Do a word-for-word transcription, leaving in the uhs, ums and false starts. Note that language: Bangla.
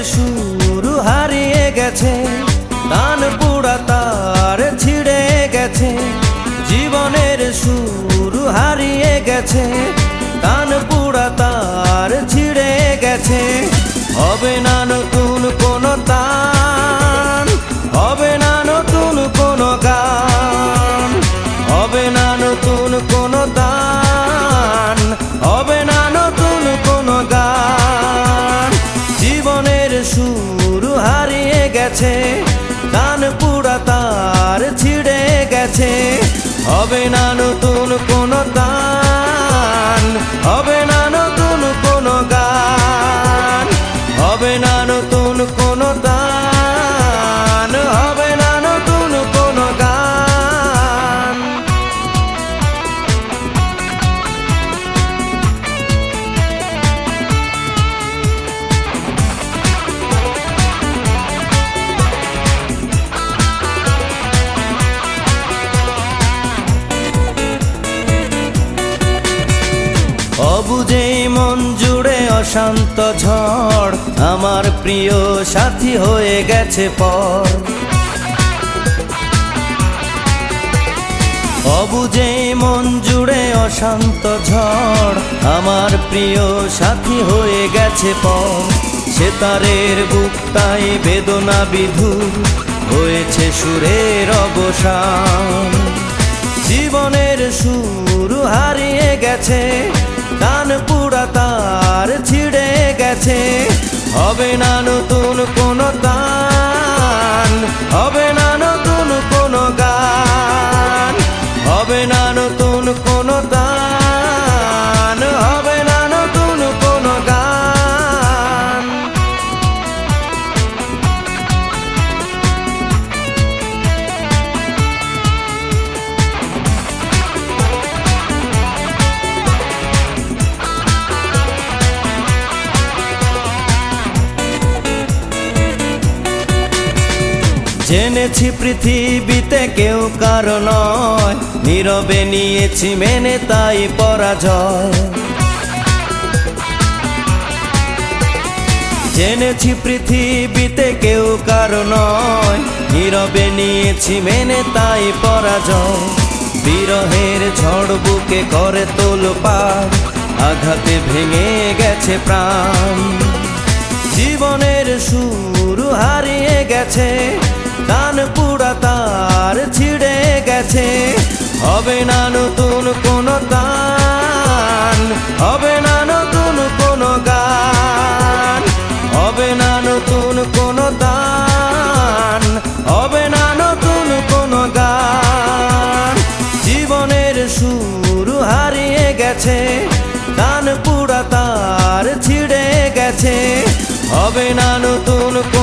সুর হারিয়ে গেছে, তান পুরা তার ছিঁড়ে গেছে। জীবনের সুর হারিয়ে গেছে, তান পুরা তার ছিঁড়ে গেছে। হবে না নতুন কোন তান, হবে না নতুন কোন গান, হবে না নতুন কোন তান, হবে না নতুন কোন গান। জীবনের সুর হারিয়ে গেছে, তান পুরা তার ছিঁড়ে গেছে। হবে না নতুন কোন তান, হবে না নতুন কোন গান, হবে না নতুন কোন তান, হবে না নতুন কোন গান। অবুঝেই মন জুড়ে অশান্ত ঝড়, আমার প্রিয় সাথী হয়ে গেছে পর। অবুঝেই মন জুড়ে অশান্ত ঝড়, আমার প্রিয় সাথী হয়ে গেছে পর। সেতারের বুকটাই বেদনা বিধুর, হয়েছে সুরের অবসান। জীবনের সুর হারিয়ে গেছে, তান পুরা তার ছিঁড়ে গেছে। হবে না নতুন কোন তান, হবে না নতুন কোন গান, হবে না নতুন কোন তান, হবে না নতুন কোন গান। জেনেছি পৃথিবীতে কেউ কারো নয়, নীরবে নিয়েছি মেনে তাই পরাজয়। জেনেছি পৃথিবীতে কেউ কারো নয়, নীরবে নিয়েছি মেনে তাই পরাজয়। বিরহের ঝড় বুকে করে তোলপাড়, আঘাতে ভেঙে গেছে প্রাণ। জীবনের সুর হারিয়ে গেছে, তান পুরা তার ছিঁড়ে গেছে। হবে না নতুন কোন তান, হবে না নতুন কোন গান, হবে না নতুন কোন তান, হবে না নতুন কোন গান। জীবনের সুর হারিয়ে গেছে, তান পুরা তার ছিঁড়ে গেছে। হবে না নতুন